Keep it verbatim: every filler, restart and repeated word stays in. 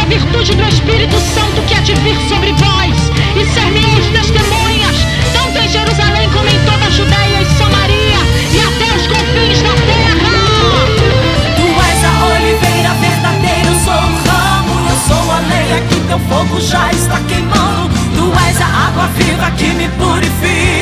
virtude do Espírito Santo que há de vir sobre vós, e ser-me-eis testemunhas, tanto em Jerusalém como em toda a Judeia e Samaria, e até os confins da terra. Tu és a oliveira verdadeira, eu sou o ramo, eu sou a lenha que teu fogo já está queimando. Tu és a água viva que me purifica.